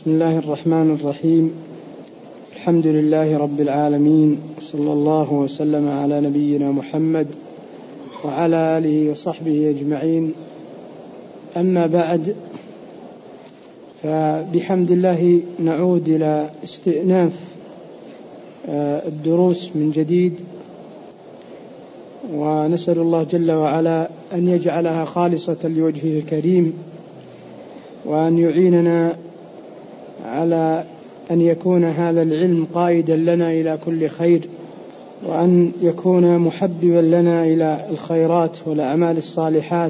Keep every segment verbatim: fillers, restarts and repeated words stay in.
بسم الله الرحمن الرحيم. الحمد لله رب العالمين، صلى الله وسلم على نبينا محمد وعلى آله وصحبه أجمعين. أما بعد، فبحمد الله نعود إلى استئناف الدروس من جديد، ونسأل الله جل وعلا أن يجعلها خالصة لوجهه الكريم، وأن يعيننا على أن يكون هذا العلم قائدا لنا إلى كل خير، وأن يكون محببا لنا إلى الخيرات والأعمال الصالحات.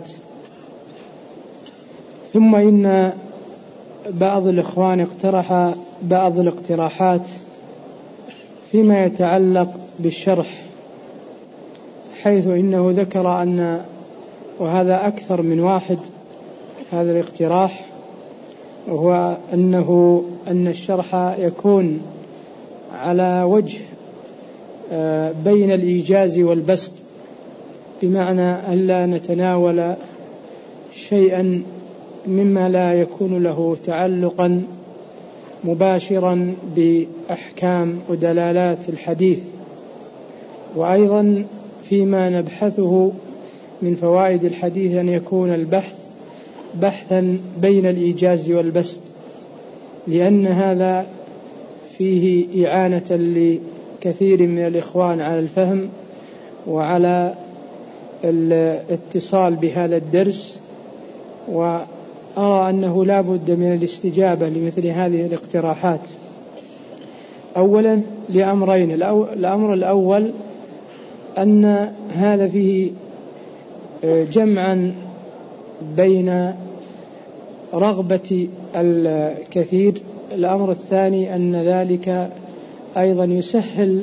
ثم إن بعض الإخوان اقترح بعض الاقتراحات فيما يتعلق بالشرح، حيث إنه ذكر أن، وهذا أكثر من واحد هذا الاقتراح، وهو أنه أن الشرح يكون على وجه بين الإيجاز والبسط، بمعنى أن لا نتناول شيئا مما لا يكون له تعلقا مباشرا بأحكام ودلالات الحديث، وأيضا فيما نبحثه من فوائد الحديث أن يكون البحث بحثا بين الإيجاز والبسط، لأن هذا فيه إعانة لكثير من الإخوان على الفهم وعلى الاتصال بهذا الدرس، وأرى أنه لا بد من الاستجابة لمثل هذه الاقتراحات. أولا لأمرين: الأمر الأول أن هذا فيه جمعا بين رغبة الكثير. الأمر الثاني أن ذلك أيضا يسهل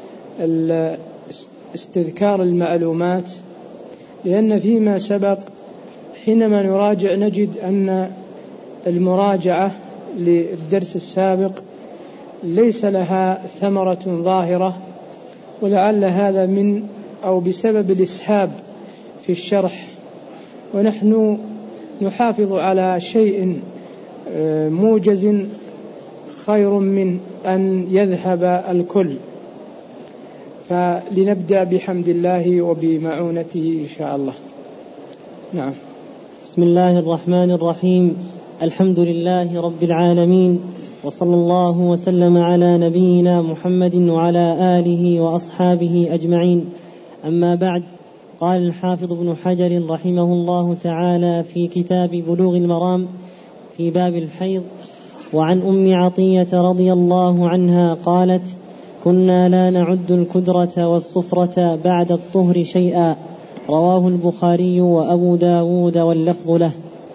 استذكار المعلومات، لأن فيما سبق حينما نراجع نجد أن المراجعة للدرس السابق ليس لها ثمرة ظاهرة، ولعل هذا من أو بسبب الإسهاب في الشرح، ونحن نحافظ على شيء موجز خير من أن يذهب الكل. فلنبدأ بحمد الله وبمعونته إن شاء الله. نعم. بسم الله الرحمن الرحيم. الحمد لله رب العالمين، وصلى الله وسلم على نبينا محمد وعلى آله وأصحابه أجمعين. أما بعد، قال الحافظ ابن حجر رحمه الله تعالى في كتاب بلوغ المرام في باب الحيض: وعن أم عطية رضي الله عنها قالت: كنا لا نعد الكدرة والصفرة بعد الطهر شيئا. رواه البخاري وأبو داود واللفظ له.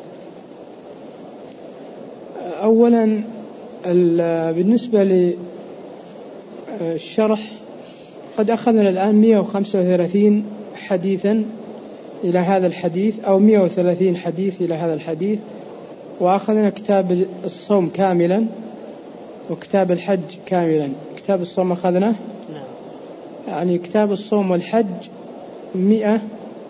أولا بالنسبة للشرح، قد أخذنا الآن مئة وخمسة وثلاثين حديثا إلى هذا الحديث، أو مئة وثلاثين حديث إلى هذا الحديث، وأخذنا كتاب الصوم كاملا وكتاب الحج كاملا. كتاب الصوم أخذنا يعني كتاب الصوم والحج مئة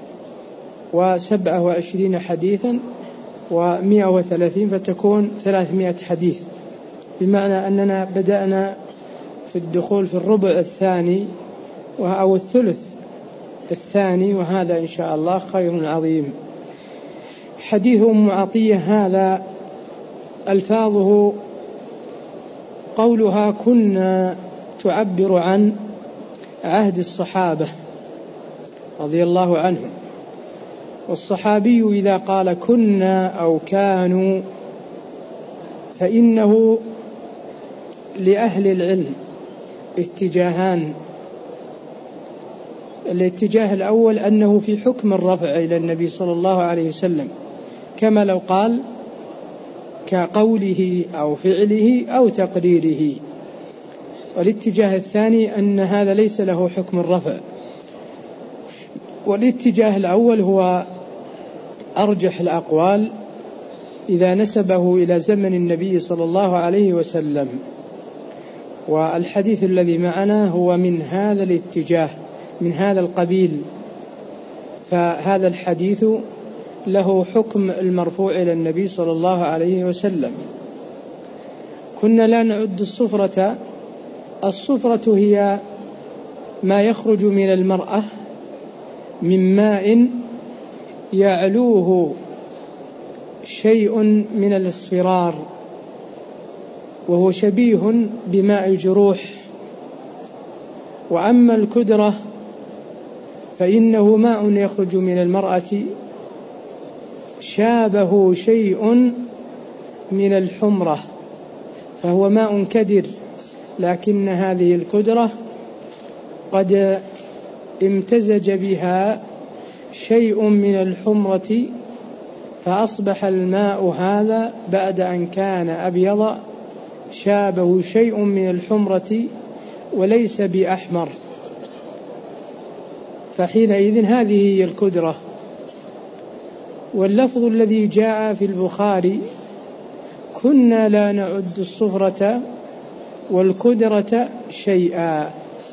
وسبعة وعشرين حديثا ومئة وثلاثين، فتكون ثلاثمائة حديث، بمعنى أننا بدأنا في الدخول في الربع الثاني أو الثلث الثاني، وهذا إن شاء الله خير عظيم. حديث أم عطية هذا ألفاظه قولها كنا تعبر عن عهد الصحابة رضي الله عنهم، والصحابي إذا قال كنا أو كانوا فإنه لأهل العلم اتجاهان. الاتجاه الأول أنه في حكم الرفع إلى النبي صلى الله عليه وسلم، كما لو قال كقوله أو فعله أو تقريره. والاتجاه الثاني أن هذا ليس له حكم الرفع. والاتجاه الأول هو أرجح الأقوال إذا نسبه إلى زمن النبي صلى الله عليه وسلم، والحديث الذي معنا هو من هذا الاتجاه، من هذا القبيل، فهذا الحديث له حكم المرفوع إلى النبي صلى الله عليه وسلم. كنا لا نعد الصفرة. الصفرة هي ما يخرج من المرأة من ماء يعلوه شيء من الاصفرار، وهو شبيه بماء الجروح. وأما الكدرة فإنه ماء يخرج من المرأة شابه شيء من الحمرة، فهو ماء كدر، لكن هذه الكدرة قد امتزج بها شيء من الحمرة، فأصبح الماء هذا بعد أن كان أبيض شابه شيء من الحمرة وليس بأحمر، فحينئذ هذه هي الكدرة. واللفظ الذي جاء في البخاري كنا لا نعد الصفرة والكدرة شيئا،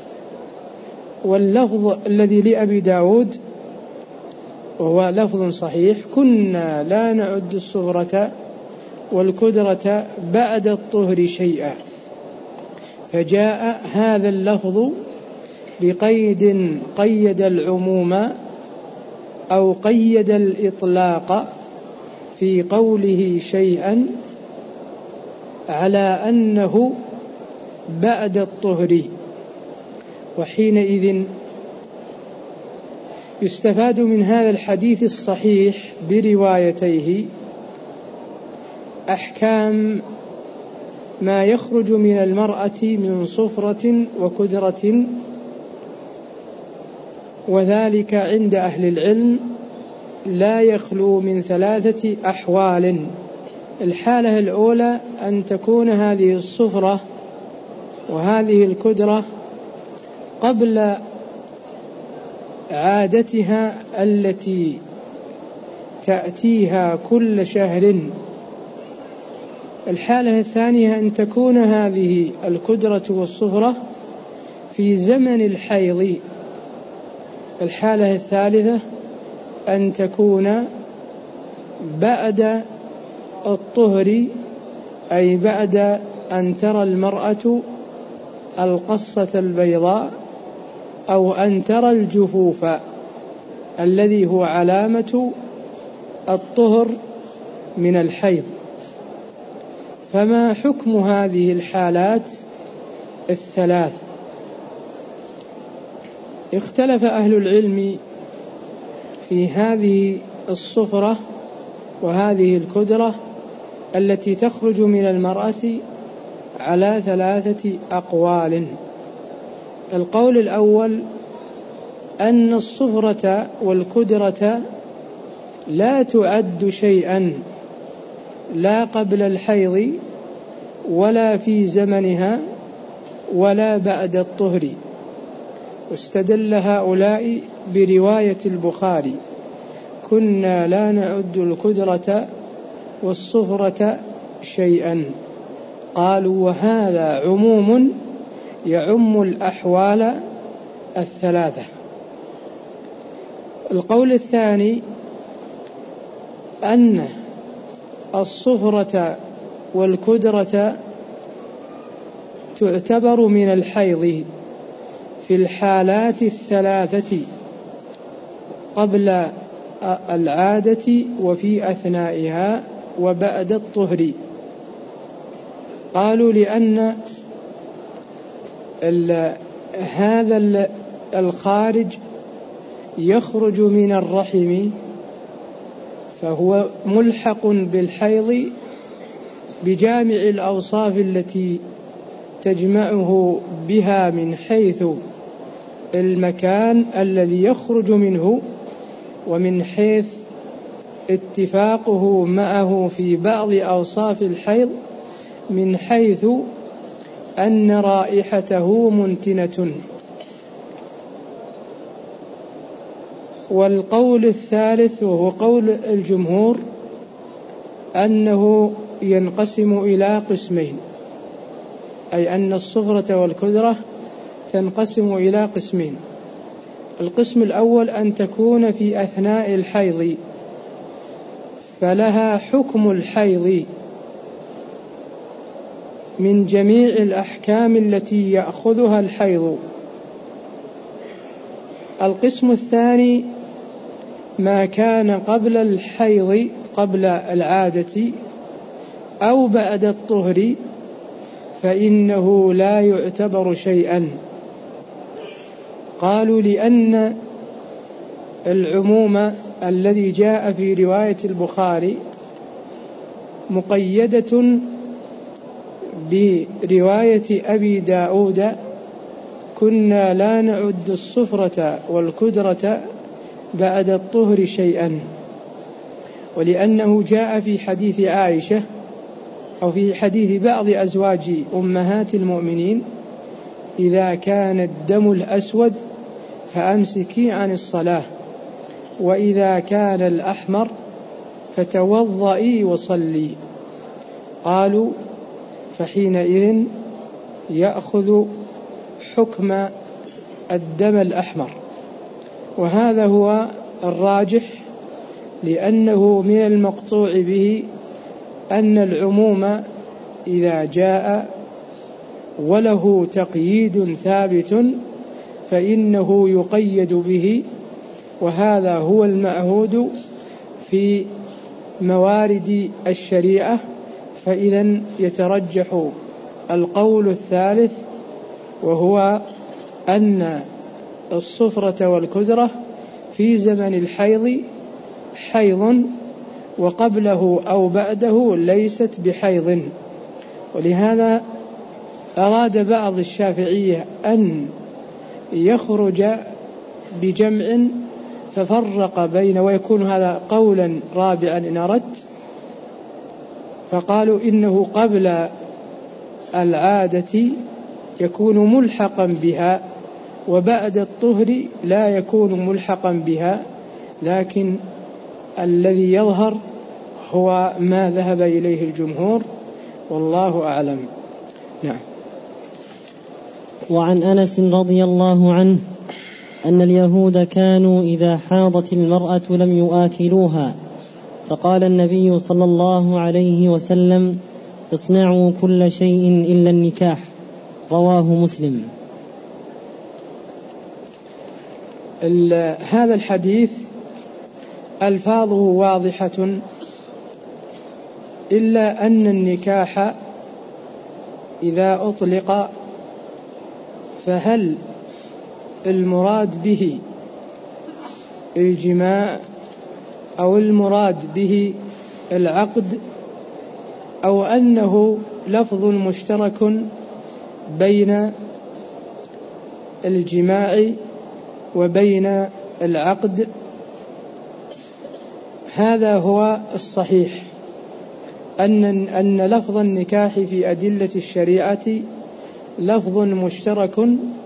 واللفظ الذي لأبي داود وهو لفظ صحيح: كنا لا نعد الصفرة والكدرة بعد الطهر شيئا. فجاء هذا اللفظ بقيد قيد العموم أو قيد الإطلاق في قوله شيئا على أنه بعد الطهر، وحينئذ يستفاد من هذا الحديث الصحيح بروايتيه أحكام ما يخرج من المرأة من صفرة وكدرة، وذلك عند أهل العلم لا يخلو من ثلاثة أحوال. الحالة الأولى أن تكون هذه الصفرة وهذه الكدرة قبل عادتها التي تأتيها كل شهر. الحالة الثانية أن تكون هذه الكدرة والصفرة في زمن الحيض. الحالة الثالثة أن تكون بعد الطهر، أي بعد أن ترى المرأة القصة البيضاء أو أن ترى الجفوف الذي هو علامة الطهر من الحيض. فما حكم هذه الحالات الثلاث؟ اختلف أهل العلم في هذه الصفرة وهذه الكدرة التي تخرج من المرأة على ثلاثة أقوال. القول الأول أن الصفرة والكدرة لا تعد شيئا لا قبل الحيض ولا في زمنها ولا بعد الطهر، واستدل هؤلاء برواية البخاري: كنا لا نعد الكدرة والصفرة شيئا. قالوا وهذا عموم يعم الأحوال الثلاثة. القول الثاني أن الصفرة والكدرة تعتبر من الحيض في الحالات الثلاثة قبل العادة وفي أثنائها وبعد الطهر. قالوا لأن هذا الخارج يخرج من الرحم فهو ملحق بالحيض بجامع الأوصاف التي تجمعه بها من حيث المكان الذي يخرج منه ومن حيث اتفاقه معه في بعض أوصاف الحيض من حيث أن رائحته منتنة. والقول الثالث وهو قول الجمهور أنه ينقسم إلى قسمين، أي أن الصفرة والكدرة تنقسم إلى قسمين. القسم الأول أن تكون في أثناء الحيض فلها حكم الحيض من جميع الأحكام التي يأخذها الحيض. القسم الثاني ما كان قبل الحيض، قبل العادة أو بعد الطهر، فإنه لا يعتبر شيئا. قالوا لأن العموم الذي جاء في رواية البخاري مقيدة برواية أبي داود: كنا لا نعد الصفرة والكدرة بعد الطهر شيئا. ولأنه جاء في حديث عائشة أو في حديث بعض أزواج أمهات المؤمنين: إذا كان الدم الأسود فأمسكي عن الصلاة، وإذا كان الأحمر فتوضئي وصلي. قالوا: فحينئذ يأخذ حكم الدم الأحمر. وهذا هو الراجح، لأنه من المقطوع به أن العموم إذا جاء وله تقييد ثابت فإنه يقيد به، وهذا هو المعهود في موارد الشريعة. فإذا يترجح القول الثالث، وهو أن الصفرة والكدرة في زمن الحيض حيض، وقبله أو بعده ليست بحيض. ولهذا أراد بعض الشافعية أن يخرج بجمع ففرق بين، ويكون هذا قولا رابعا إن أردت، فقالوا إنه قبل العادة يكون ملحقا بها، وبعد الطهر لا يكون ملحقا بها. لكن الذي يظهر هو ما ذهب إليه الجمهور، والله أعلم. نعم. وعن أنس رضي الله عنه أن اليهود كانوا إذا حاضت المرأة لم يؤكلوها، فقال النبي صلى الله عليه وسلم: اصنعوا كل شيء إلا النكاح. رواه مسلم. هذا الحديث ألفاظه واضحة، إلا أن النكاح إذا أطلق فهل المراد به الجماع أو المراد به العقد، أو أنه لفظ مشترك بين الجماع وبين العقد؟ هذا هو الصحيح، أن أن لفظ النكاح في أدلة الشريعة لفظ مشترك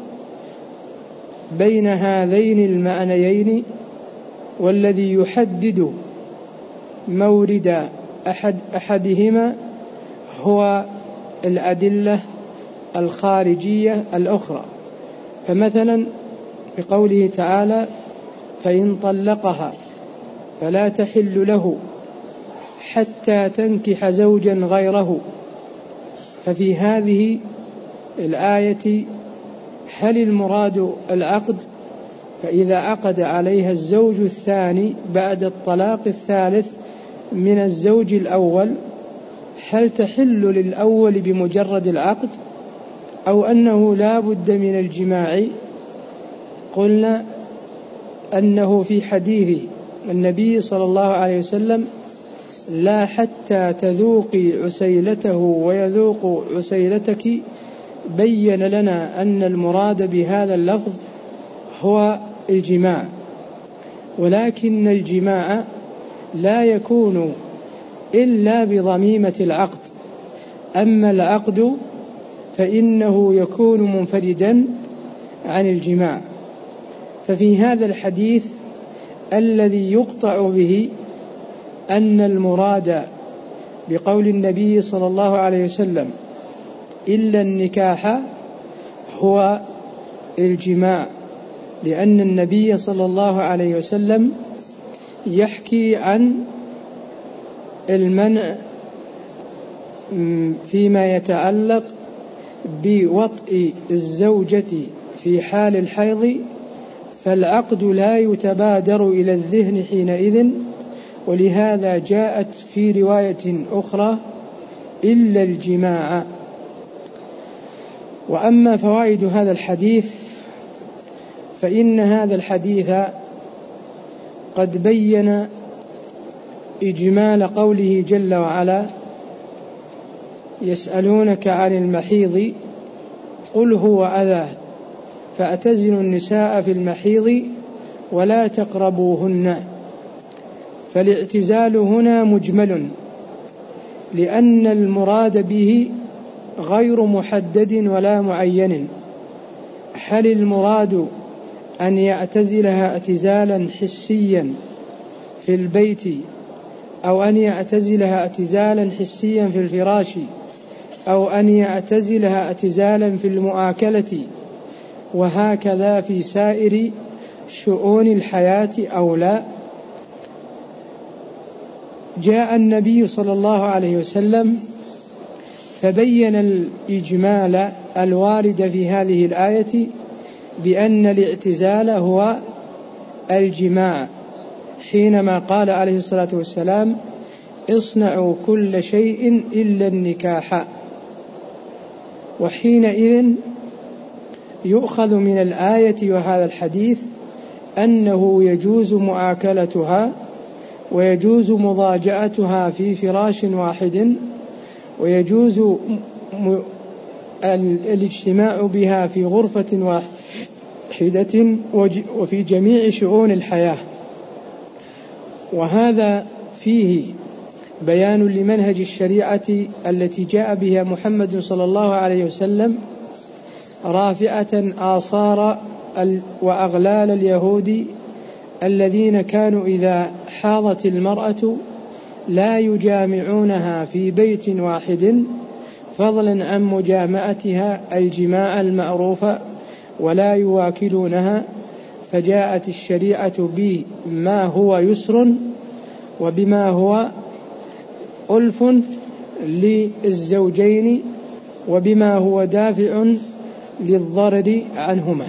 بين هذين المعنيين، والذي يحدد مورد أحد أحدهما هو الأدلة الخارجية الأخرى. فمثلا بقوله تعالى: فإن طلقها فلا تحل له حتى تنكح زوجا غيره. ففي هذه الآية هل المراد العقد؟ فإذا عقد عليها الزوج الثاني بعد الطلاق الثالث من الزوج الأول، هل تحل للأول بمجرد العقد، أو أنه لا بد من الجماع؟ قلنا أنه في حديث النبي صلى الله عليه وسلم: لا حتى تذوقي عسيلته ويذوق عسيلتك، بين لنا أن المراد بهذا اللفظ هو الجماع. ولكن الجماع لا يكون إلا بضميمة العقد، أما العقد فإنه يكون منفردا عن الجماع. ففي هذا الحديث الذي يقطع به أن المراد بقول النبي صلى الله عليه وسلم إلا النكاح هو الجماع، لأن النبي صلى الله عليه وسلم يحكي عن المنع فيما يتعلق بوطء الزوجة في حال الحيض فالعقد لا يتبادر إلى الذهن حينئذ، ولهذا جاءت في رواية أخرى إلا الجماع. وأما فوائد هذا الحديث فإن هذا الحديث قد بين إجمال قوله جل وعلا: يسألونك عن المحيض قل هو أذى فاعتزلوا النساء في المحيض ولا تقربوهن. فالاعتزال هنا مجمل لأن المراد به غير محدد ولا معين. هل المراد أن يعتزلها اعتزالا حسيا في البيت، أو أن يعتزلها اعتزالا حسيا في الفراش، أو أن يعتزلها اعتزالا في المؤاكلة، وهكذا في سائر شؤون الحياة أو لا؟ جاء النبي صلى الله عليه وسلم فبين الإجمال الوارد في هذه الآية بأن الاعتزال هو الجماع، حينما قال عليه الصلاة والسلام: اصنعوا كل شيء إلا النكاح. وحينئذ يؤخذ من الآية وهذا الحديث أنه يجوز مؤاكلتها ويجوز مضاجعتها في فراش واحد، ويجوز الاجتماع بها في غرفة واحدة وفي جميع شؤون الحياة. وهذا فيه بيان لمنهج الشريعة التي جاء بها محمد صلى الله عليه وسلم، رافعة آثار وأغلال اليهود الذين كانوا إذا حاضت المرأة لا يجامعونها في بيت واحد، فضلا عن مجامعتها الجماع المعروف، ولا يواكلونها. فجاءت الشريعة بما هو يسر وبما هو ألف للزوجين وبما هو دافع للضرر عنهما.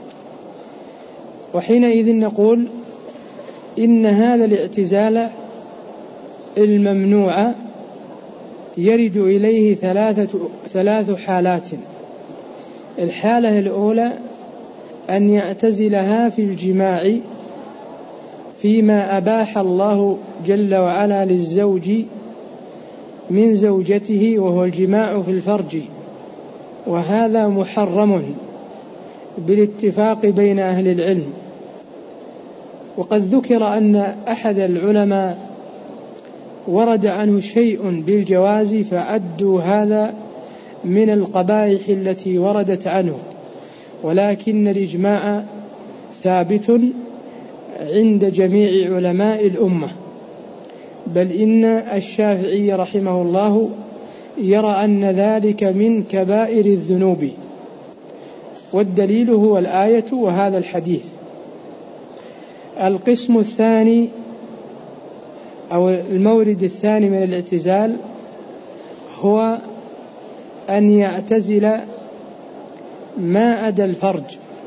وحينئذ نقول إن هذا الاعتزال الممنوع يرد إليه ثلاثة ثلاث حالات. الحالة الأولى أن يعتزلها في الجماع فيما أباح الله جل وعلا للزوج من زوجته، وهو الجماع في الفرج، وهذا محرم بالاتفاق بين أهل العلم. وقد ذكر أن أحد العلماء ورد عنه شيء بالجواز فعدوا هذا من القبائح التي وردت عنه، ولكن الإجماع ثابت عند جميع علماء الأمة، بل إن الشافعي رحمه الله يرى أن ذلك من كبائر الذنوب، والدليل هو الآية وهذا الحديث. القسم الثاني أو المورد الثاني من الاعتزال هو أن يعتزل ما أدى الفرج.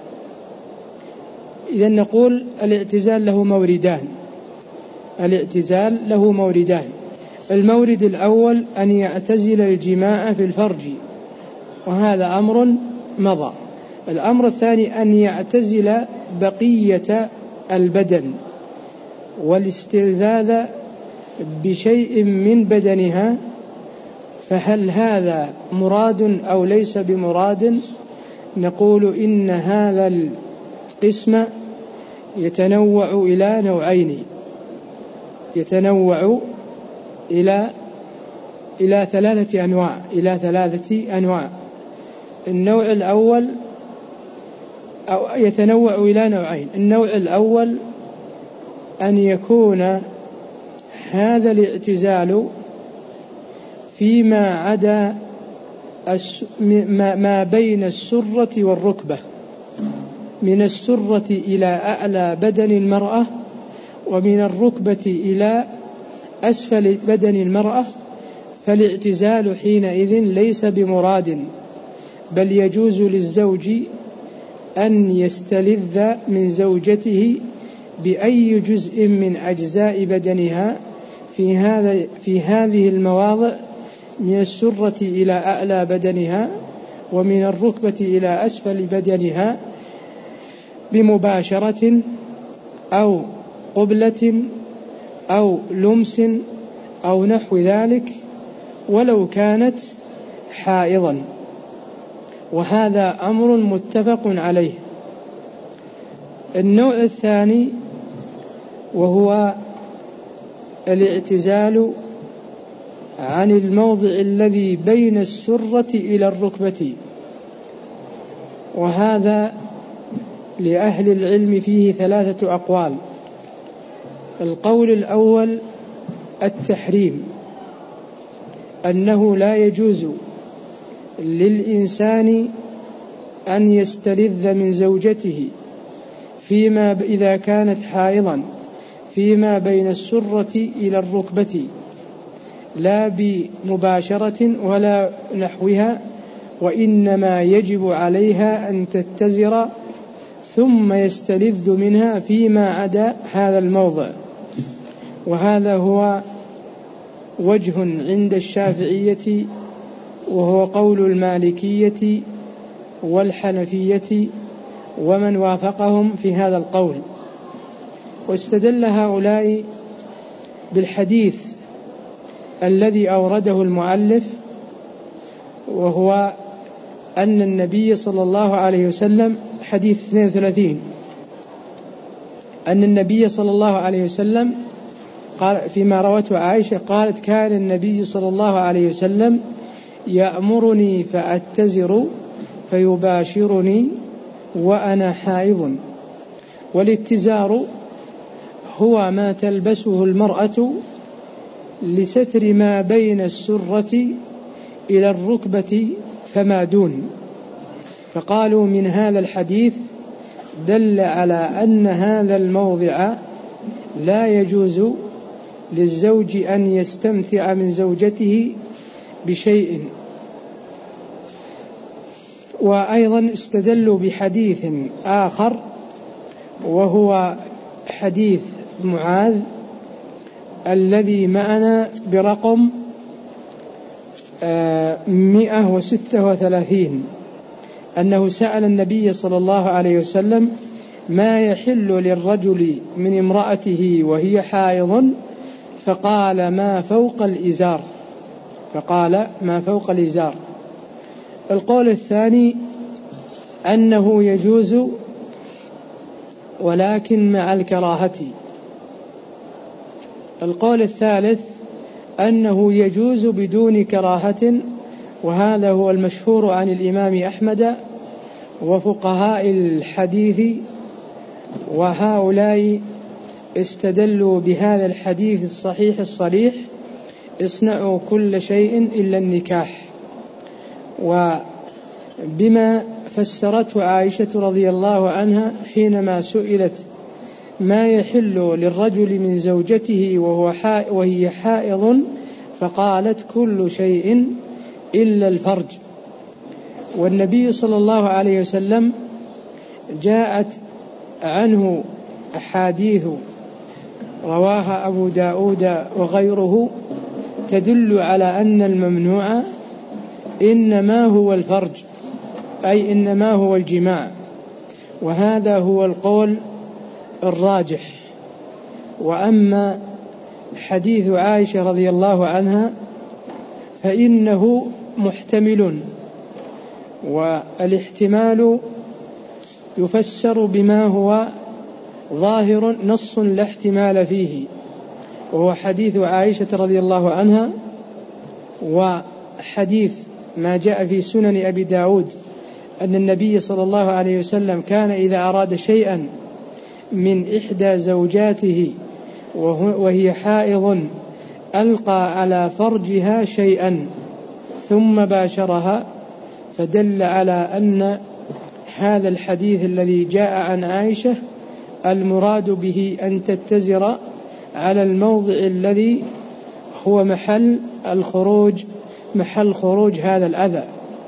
إذا نقول الاعتزال له موردان الاعتزال له موردان المورد الأول أن يعتزل الجماع في الفرج، وهذا أمر مضى. الأمر الثاني أن يعتزل بقية البدن والاستلذاذ بشيء من بدنها، فهل هذا مراد أو ليس بمراد؟ نقول إن هذا القسم يتنوع إلى نوعين، يتنوع إلى إلى ثلاثة أنواع إلى ثلاثة أنواع النوع الأول أو يتنوع إلى نوعين. النوع الأول أن يكون هذا الاعتزال فيما عدا ما بين السرة والركبة، من السرة إلى أعلى بدن المرأة، ومن الركبة إلى أسفل بدن المرأة، فالاعتزال حينئذ ليس بمراد، بل يجوز للزوج أن يستلذ من زوجته بأي جزء من أجزاء بدنها في هذا في هذه المواضع، من السرة إلى أعلى بدنها، ومن الركبة إلى أسفل بدنها، بمباشرة أو قبلة أو لمس أو نحو ذلك، ولو كانت حائضا. وهذا أمر متفق عليه. النوع الثاني وهو الاعتزال عن الموضع الذي بين السرة إلى الركبة، وهذا لأهل العلم فيه ثلاثة أقوال. القول الأول التحريم، أنه لا يجوز للإنسان أن يستلذ من زوجته فيما إذا كانت حائضا فيما بين السرة إلى الركبة، لا بمباشرة ولا نحوها، وإنما يجب عليها أن تتزر ثم يستلذ منها فيما عدا هذا الموضع. وهذا هو وجه عند الشافعية، وهو قول المالكية والحنفية ومن وافقهم في هذا القول. واستدل هؤلاء بالحديث الذي أورده المؤلف، وهو أن النبي صلى الله عليه وسلم، حديث اثنين وثلاثين، أن النبي صلى الله عليه وسلم قال فيما روته عائشة قالت: كان النبي صلى الله عليه وسلم يأمرني فأتزر فيباشرني وأنا حائض. والاتزار هو ما تلبسه المرأة لستر ما بين السرة إلى الركبة فما دون. فقالوا من هذا الحديث دل على أن هذا الموضع لا يجوز للزوج أن يستمتع من زوجته بشيء. وأيضا استدلوا بحديث آخر، وهو حديث معاذ الذي معنا برقم مئة وستة وثلاثين، أنه سأل النبي صلى الله عليه وسلم: ما يحل للرجل من امرأته وهي حائض؟ فقال: ما فوق الإزار. فقال ما فوق الإزار. القول الثاني أنه يجوز ولكن مع الكراهة. القول الثالث أنه يجوز بدون كراهة، وهذا هو المشهور عن الإمام أحمد وفقهاء الحديث، وهؤلاء استدلوا بهذا الحديث الصحيح الصريح: اصنعوا كل شيء إلا النكاح. وبما فسرته عائشة رضي الله عنها حينما سئلت ما يحل للرجل من زوجته وهو وهي حائض، فقالت: كل شيء إلا الفرج. والنبي صلى الله عليه وسلم جاءت عنه أحاديث رواها أبو داود وغيره تدل على أن الممنوع إنما هو الفرج، أي إنما هو الجماع. وهذا هو القول الراجح. وأما حديث عائشة رضي الله عنها فإنه محتمل، والاحتمال يفسر بما هو ظاهر نص لا احتمال فيه، وهو حديث عائشة رضي الله عنها، وحديث ما جاء في سنن أبي داود أن النبي صلى الله عليه وسلم كان إذا أراد شيئا من إحدى زوجاته وهي حائض ألقى على فرجها شيئا ثم باشرها، فدل على أن هذا الحديث الذي جاء عن عائشة المراد به أن تتزر على الموضع الذي هو محل الخروج محل خروج هذا الأذى.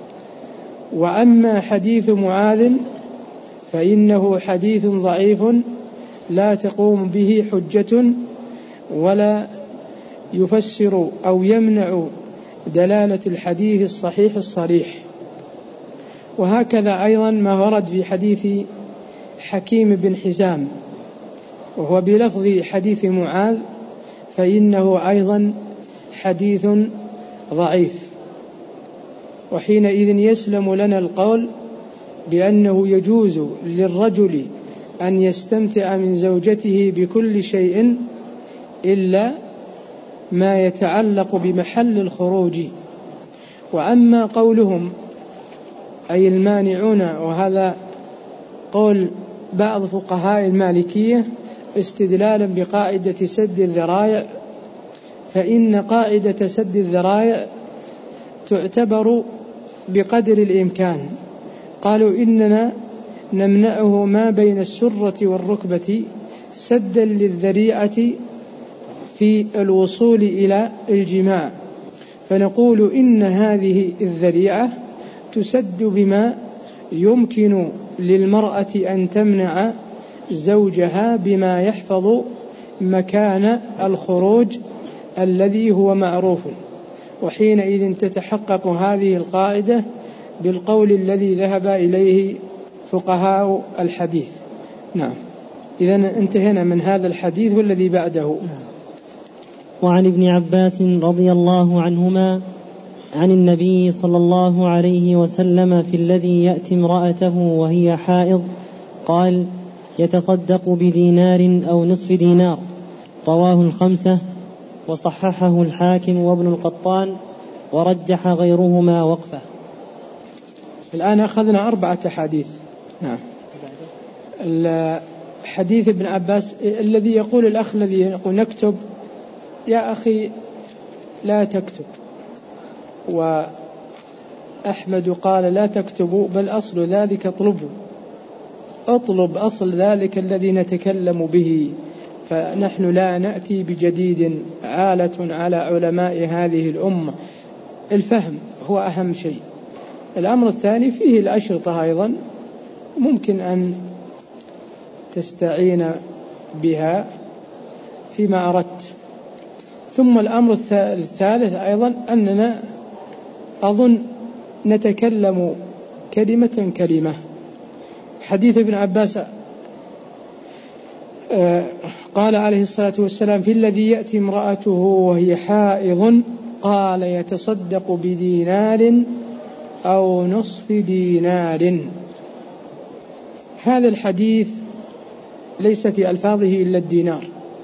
وأما حديث معاذ فإنه حديث ضعيف لا تقوم به حجة ولا يفسر أو يمنع دلالة الحديث الصحيح الصريح. وهكذا أيضا ما ورد في حديث حكيم بن حزام وهو بلفظ حديث معاذ فإنه أيضا حديث ضعيف. وحينئذ يسلم لنا القول بأنه يجوز للرجل أن يستمتع من زوجته بكل شيء إلا ما يتعلق بمحل الخروج. وأما قولهم أي المانعون، وهذا قول بعض فقهاء المالكية استدلالا بقاعدة سد الذرائع، فإن قاعدة سد الذرائع تعتبر بقدر الإمكان. قالوا إننا نمنعه ما بين السرة والركبة سدا للذريعة في الوصول إلى الجماع، فنقول إن هذه الذريعة تسد بما يمكن للمرأة أن تمنع زوجها بما يحفظ مكان الخروج الذي هو معروف. وحينئذ تتحقق هذه القاعدة بالقول الذي ذهب إليه فقهاء الحديث. نعم، إذن انتهينا من هذا الحديث والذي بعده. وعن ابن عباس رضي الله عنهما عن النبي صلى الله عليه وسلم في الذي يأتي امرأته وهي حائض قال: يتصدق بدينار أو نصف دينار. رواه الخمسة وصححه الحاكم وابن القطان ورجح غيرهما وقفه. الآن أخذنا أربعة حديث. نعم. حديث ابن عباس الذي يقول الأخ الذي يقول نكتب، يا أخي لا تكتب، وأحمد قال لا تكتبوا، بل أصل ذلك اطلبوا، اطلب أصل ذلك الذي نتكلم به، فنحن لا نأتي بجديد، عالة على علماء هذه الأمة. الفهم هو أهم شيء. الأمر الثاني فيه الأشرطة أيضا ممكن أن تستعين بها فيما أردت. ثم الأمر الثالث أيضا أننا أظن نتكلم كلمة كلمة. حديث ابن عباس قال عليه الصلاة والسلام في الذي يأتي امرأته وهي حائض قال: يتصدق بدينار أو نصف دينار. هذا الحديث ليس في ألفاظه إلا الدينار،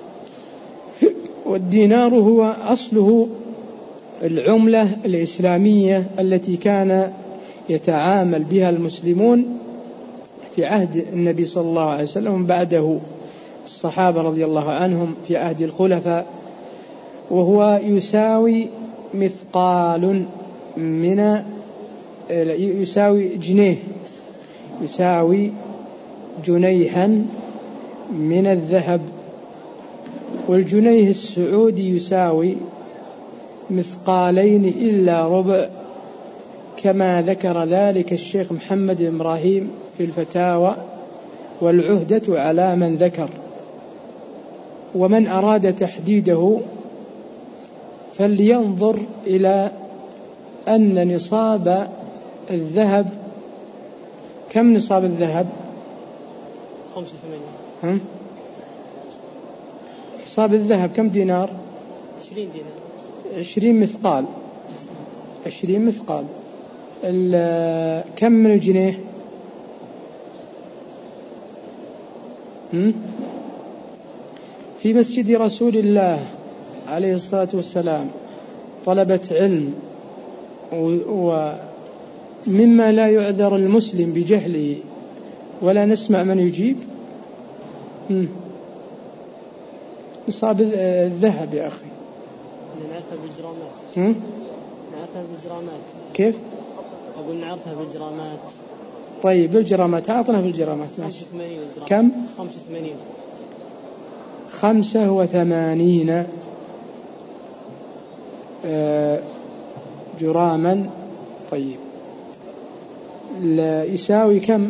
والدينار هو أصله العملة الإسلامية التي كان يتعامل بها المسلمون في عهد النبي صلى الله عليه وسلم، بعده الصحابة رضي الله عنهم في عهد الخلفاء، وهو يساوي مثقال من يساوي جنيه يساوي جنيها من الذهب. والجنيه السعودي يساوي مثقالين إلا ربع، كما ذكر ذلك الشيخ محمد بن إبراهيم في الفتاوى، والعهدة على من ذكر. ومن أراد تحديده فلينظر إلى أن نصاب الذهب، كم نصاب الذهب؟ خمسة وثمانين. نصاب الذهب كم دينار؟ عشرين دينار. عشرين مثقال. عشرين مثقال. كم من الجنيه؟ في مسجد رسول الله عليه الصلاة والسلام طلبة علم، ومما لا يعذر المسلم بجهله ولا نسمع من يجيب. نصاب الذهب يا أخي نعرفها بالجرامات. نعرفها بالجرامات. كيف؟ أقول نعرفها بالجرامات. طيب بالجرامات، أعطنا بالجرامات. خمسة وثمانين. كم؟ خمسة وثمانين. خمسة وثمانين. جراما. طيب يساوي كم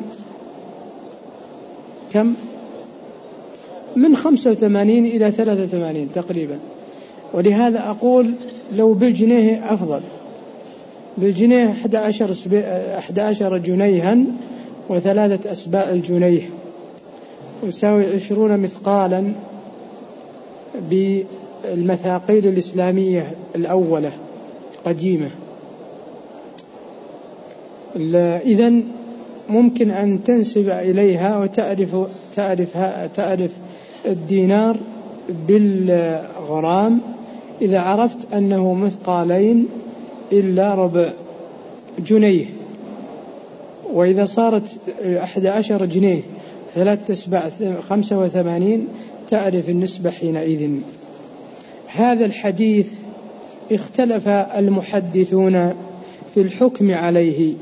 كم من خمسة وثمانين إلى ثلاثة وثمانين تقريبا. ولهذا أقول لو بالجنيه أفضل. بالجنيه أحد عشر جنيها وثلاثة أسباع الجنيه يساوي عشرون مثقالا بالمثاقيل الإسلامية الأولى قديمة. إذن ممكن أن تنسب إليها وتعرف تعرف تعرف الدينار بالغرام إذا عرفت أنه مثقالين إلا ربع جنيه. وإذا صارت أحد عشر جنيه ثلاثة أسباع خمسة وثمانين تعرف النسبة حينئذ. هذا الحديث اختلف المحدثون في الحكم عليه،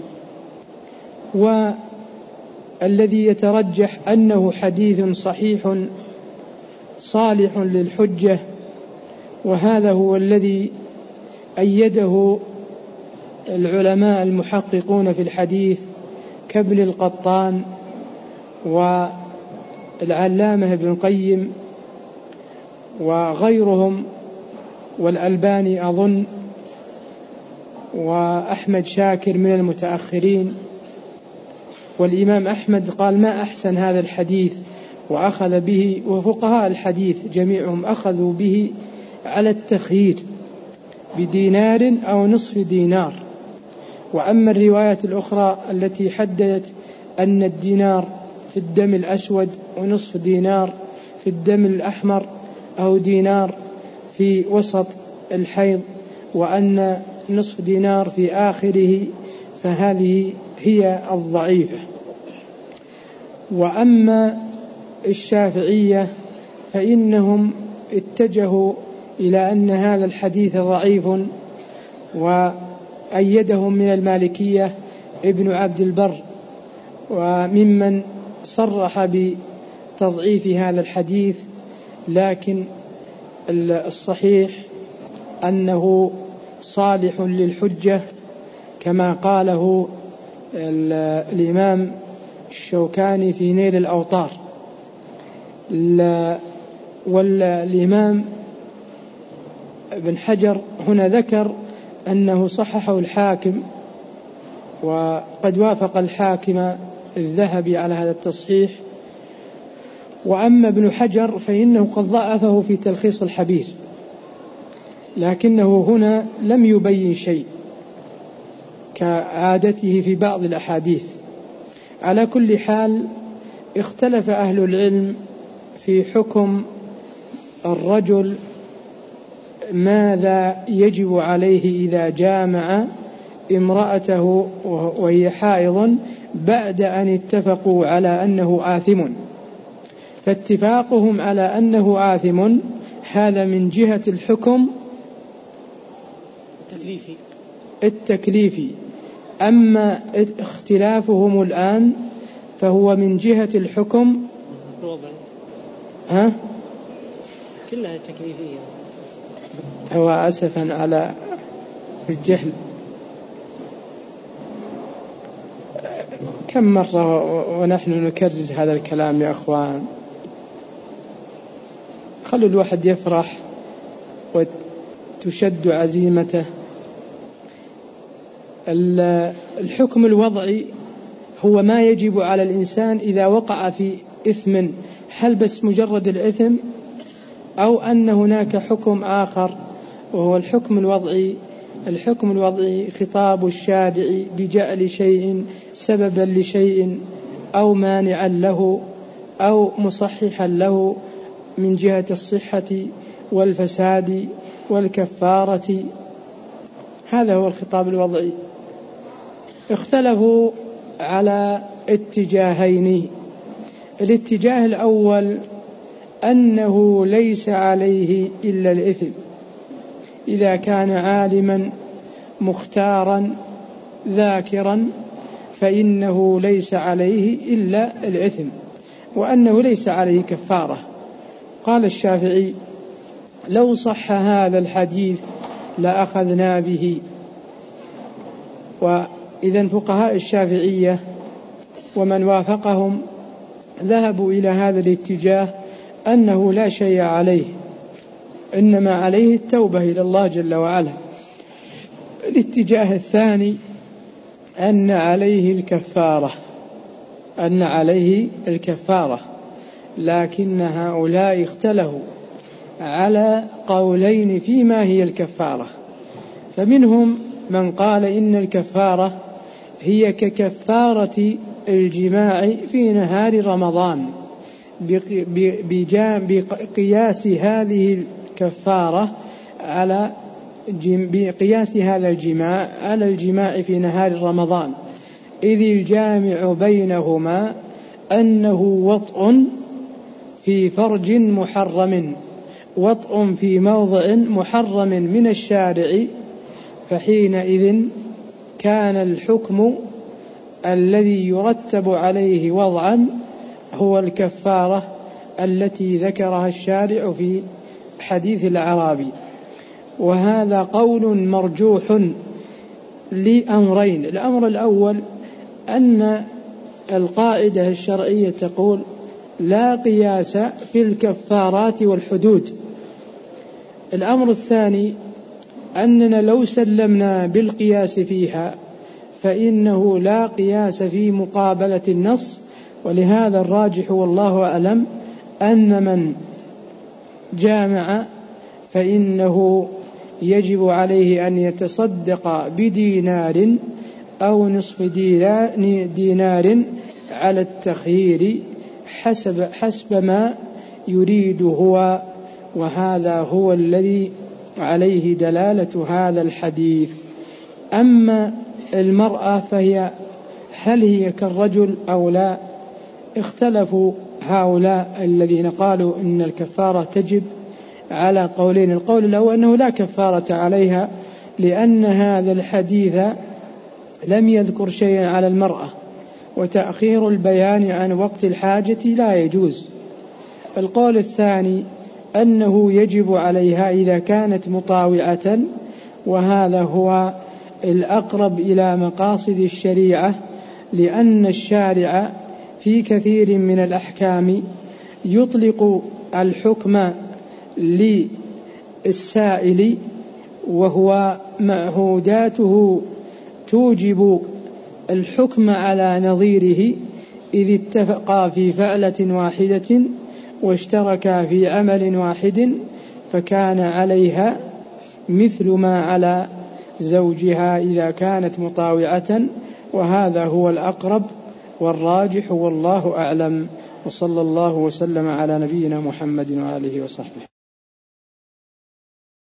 والذي يترجح أنه حديث صحيح صالح للحجة، وهذا هو الذي أيده العلماء المحققون في الحديث كابن القطان والعلامة ابن القيم وغيرهم والألباني أظن وأحمد شاكر من المتأخرين. والإمام أحمد قال ما أحسن هذا الحديث وأخذ به، وفقهاء الحديث جميعهم أخذوا به على التخيير بدينار أو نصف دينار. وأما الروايات الأخرى التي حددت أن الدينار في الدم الأسود ونصف دينار في الدم الأحمر أو دينار في وسط الحيض وأن نصف دينار في آخره، فهذه هي الضعيفة. وأما الشافعية فإنهم اتجهوا إلى أن هذا الحديث ضعيف، وأيدهم من المالكية ابن عبد البر، وممن صرح بتضعيف هذا الحديث، لكن الصحيح أنه صالح للحجة كما قاله الإمام الشوكاني في نيل الأوطار. والإمام ابن حجر هنا ذكر أنه صححه الحاكم، وقد وافق الحاكم الذهبي على هذا التصحيح. وأما ابن حجر فإنه قد ضعفه في تلخيص الحبير، لكنه هنا لم يبين شيء كعادته في بعض الأحاديث. على كل حال اختلف أهل العلم في حكم الرجل ماذا يجب عليه إذا جامع امرأته وهي حائض بعد أن اتفقوا على أنه آثم. فاتفاقهم على أنه آثم هذا من جهة الحكم التكليفي التكليفي. أما اختلافهم الآن فهو من جهة الحكم الوضعي. ها؟ كلها تكليفية. هو أسفا على الجهل. كم مرة ونحن نكرر هذا الكلام يا أخوان؟ خلوا الواحد يفرح وتشد عزيمته. الحكم الوضعي هو ما يجب على الإنسان إذا وقع في إثم، هل بس مجرد الإثم أو أن هناك حكم آخر وهو الحكم الوضعي. الحكم الوضعي خطاب الشارع بجعل شيء سببا لشيء أو مانعا له أو مصححا له من جهة الصحة والفساد والكفارة، هذا هو الخطاب الوضعي. اختلفوا على اتجاهين. الاتجاه الأول أنه ليس عليه إلا الإثم إذا كان عالما مختارا ذاكرا، فإنه ليس عليه إلا الإثم، وأنه ليس عليه كفارة. قال الشافعي: لو صح هذا الحديث لأخذنا به. وإذن فقهاء الشافعية ومن وافقهم ذهبوا إلى هذا الاتجاه أنه لا شيء عليه، إنما عليه التوبة إلى الله جل وعلا. الاتجاه الثاني أن عليه الكفارة أن عليه الكفارة لكن هؤلاء اختلفوا على قولين فيما هي الكفارة. فمنهم من قال إن الكفارة هي ككفارة الجماع في نهار رمضان بقياس هذه الكفارة على بقياس هذا الجماع على الجماع في نهار رمضان، إذ الجامع بينهما أنه وطء في فرج محرم، وطء في موضع محرم من الشارع، فحينئذ كان الحكم الذي يرتب عليه وضعا هو الكفارة التي ذكرها الشارع في حديث الأعرابي. وهذا قول مرجوح لأمرين: الأمر الأول أن القاعدة الشرعية تقول لا قياس في الكفارات والحدود. الأمر الثاني أننا لو سلمنا بالقياس فيها فإنه لا قياس في مقابلة النص، ولهذا الراجح والله أعلم أن من جامع فإنه يجب عليه أن يتصدق بدينار أو نصف دينار على التخيير حسب, حسب ما يريد هو، وهذا هو الذي عليه دلالة هذا الحديث. أما المرأة فهي هل هي كالرجل أو لا؟ اختلفوا هؤلاء الذين قالوا إن الكفارة تجب على قولين: القول الأول أنه لا كفارة عليها لأن هذا الحديث لم يذكر شيئا على المرأة، وتأخير البيان عن وقت الحاجة لا يجوز. القول الثاني أنه يجب عليها إذا كانت مطاوعة، وهذا هو الأقرب إلى مقاصد الشريعة، لأن الشارع في كثير من الأحكام يطلق الحكم للسائل وهو معهوداته توجب الحكم على نظيره، إذ اتفقا في فعلة واحدة واشتركا في عمل واحد، فكان عليها مثل ما على زوجها إذا كانت مطاوعة، وهذا هو الأقرب والراجح والله أعلم. وصلى الله وسلم على نبينا محمد وآله وصحبه.